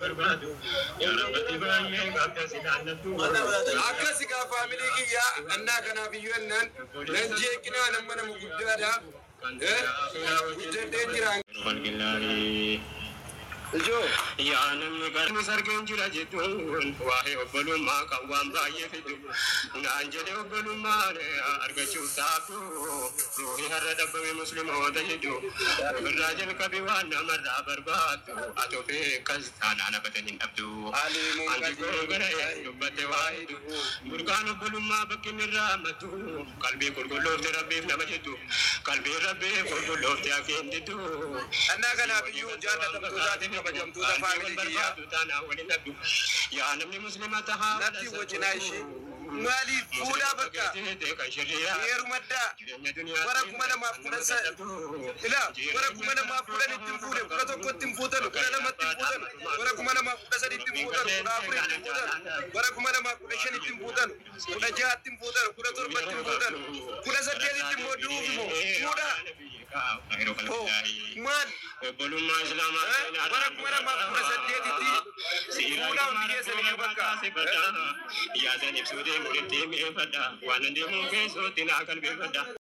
Akkasi ka family kiyya anna kana biyyoonnan nan jeekina nan mana muguddaadha guddadeen jiraan Jo ya namni garmi sargeen jira jettuun waa'ee obbolummaa kan waan baay'ee fidu naan jedhee obbolummaa argachuuf taatu ruuhi har'a dhabbame musliimoota jedhu irraa jalqabe waan namarraa barbaaddu ati of eeggas taanaan abatan hin dhabdu anti googara dubbatte waa'ee burqaan obbolummaa bakkinni irraa ammatu qalbii qulqulloofte rabbiif nama jedhu qalbii rabbii qulqulloofte akeen diddu annaa kanaaf iyyuu jaallatamtuutaatiin bajamtuuta faamilii yaa namni musliima tahaa natti wajjinaa ishee maaliif fuudhaa bakka heeru maddaa bara 2010 ila bara 2010 ittiin fuudhe 11 ittiin fuutanu 12 ittiin fuutanu bara 2013 ittiin fuutanu 14 ittiin fuutanu bara 2015 ittiin fuutanu 16 ittiin fuutanu 17 ittiin fuutanu 18 ittiin mooduufi fuudhaa man obbolummaa islaamaa bara 2018 fuudhaa hundi keessanii bakka yaadaniif suudee mulitti mi'eeffadha waan deemuun keessootti naa qalbeeffadha.